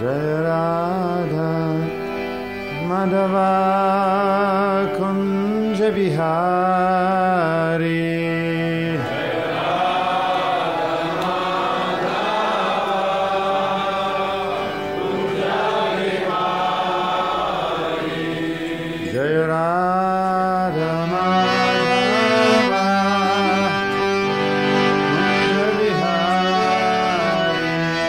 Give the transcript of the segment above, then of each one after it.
Jaya Radha Madhava Kunja Bihari Jaya Radha Madhava Kunja Bihari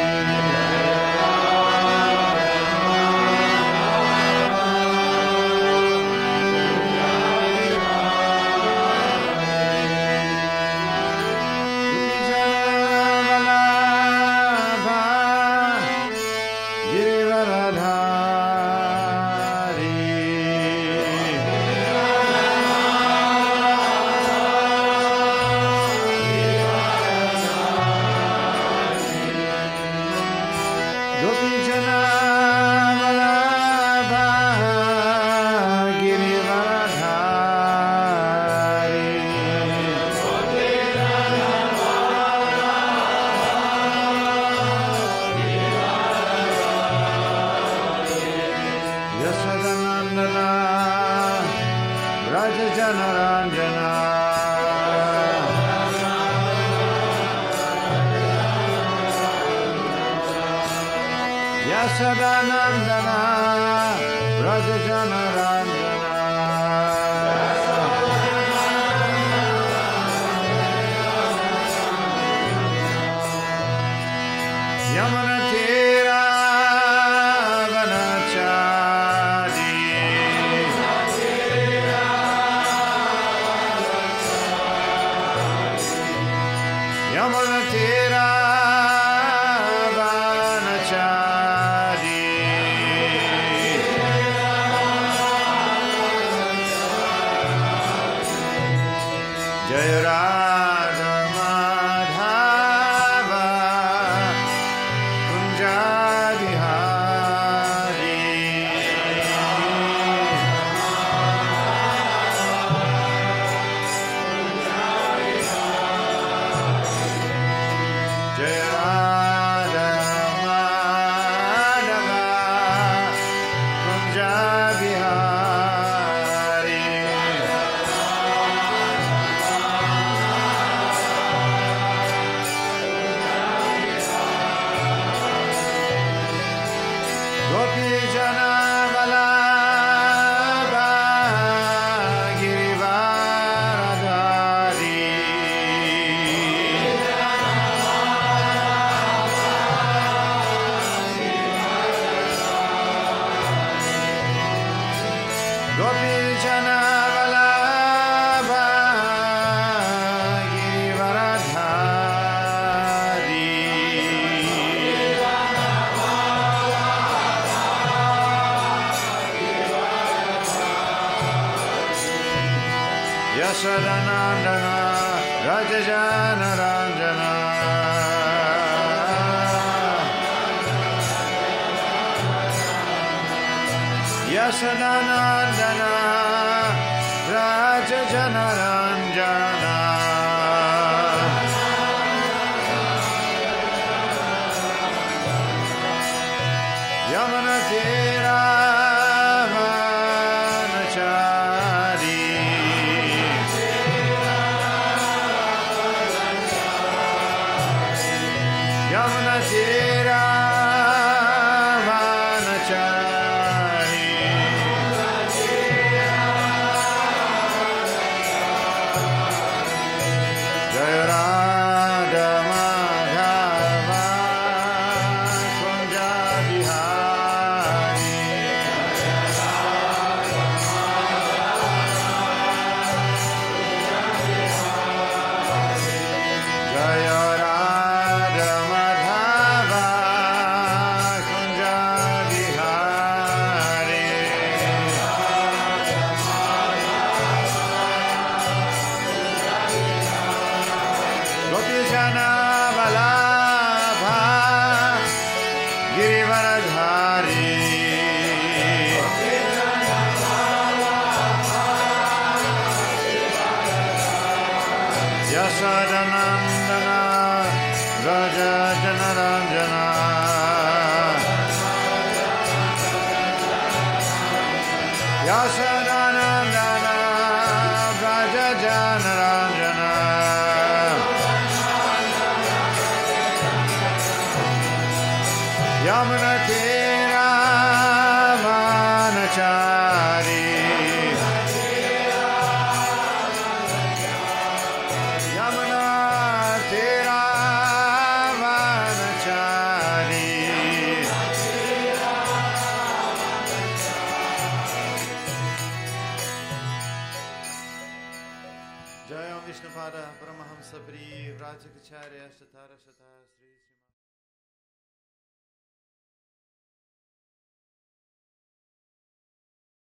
Yasadanandana Rajajanaranjana Yamanatira Vanachari Yamanatira Jaya Radha Madhava Kunja Bihari Jaya Radha Madhava Kunja Bihari Gopi Jana Vallabha Girivaradhari Gopi Jana Vallabha Girivaradhari Yasadanandana Rajajanaranjana Yasadanandana Rajajanaranjana Yamanatira Vanachari Yamanatira Vanachari Jaya Radha Madhava Kunja Bihari Jaya Radha Madhava Kunja Bihari Gopi Jana Vallabha Girivaradhari Yasadanandana Rajajanaranjana Yashodanandana Vraja Janaranjana Yamuna Tera Vanachari Yamuna Tera Vanachari Jai Om Vishnupada Paramahamsa Pri Vrajacharya Shatara Shata Sri